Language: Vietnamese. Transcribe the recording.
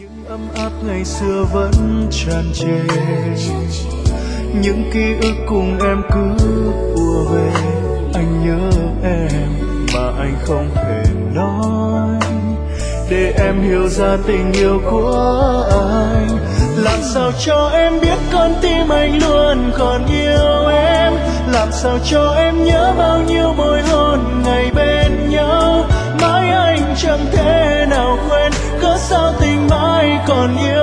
ấm áp ngày xưa vẫn tràn trề, những ký ức cùng em cứ ùa về. Anh nhớ em mà anh không thể nói, để em hiểu ra tình yêu của anh. Làm sao cho em biết con tim anh luôn còn yêu em, làm sao cho em nhớ bao nhiêu môi hôn ngày bên nhau. Mãi anh chẳng thể nào quên, cớ sao tình mãi còn yêu